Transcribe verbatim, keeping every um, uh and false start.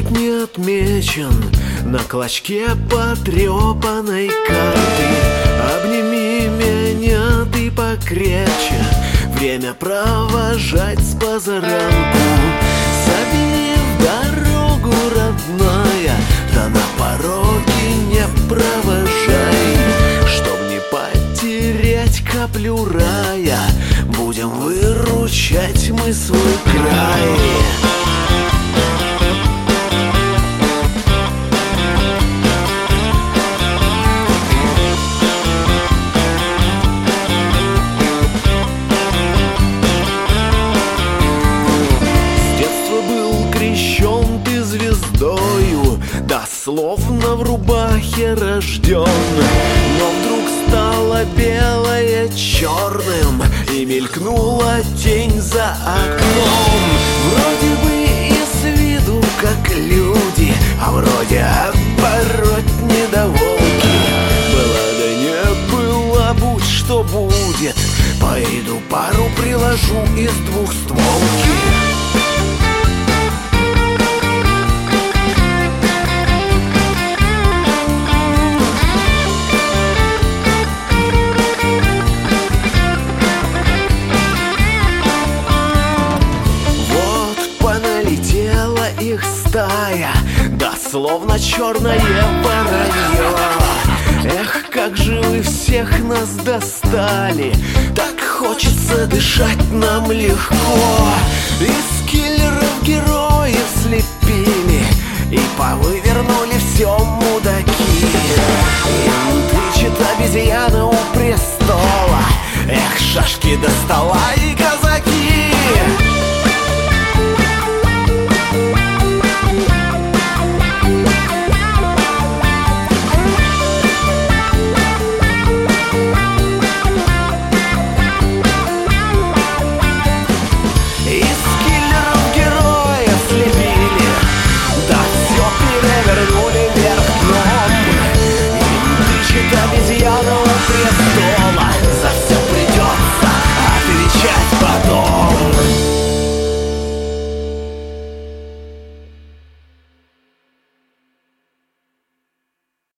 не отмечен на клочке потрепанной карты. Обними меня ты покрепче, время провожать с позаранку. Забери в дорогу, родная, да на пороге не провожай. Чтоб не потерять каплю рая, будем выручать мы свой край. Словно в рубахе рожден, но вдруг стало белое черным, и мелькнула тень за окном. Вроде бы и с виду как люди, а вроде оборотни да волки. Было да не было, будь что будет, пойду пару приложу из двухстволки. Их стая, да словно черное воронье. Эх, как же вы всех нас достали, так хочется дышать нам легко. Из киллеров героев слепили и повывернули все мудаки. Им тычет обезьяна у престола, эх, шашки до стола и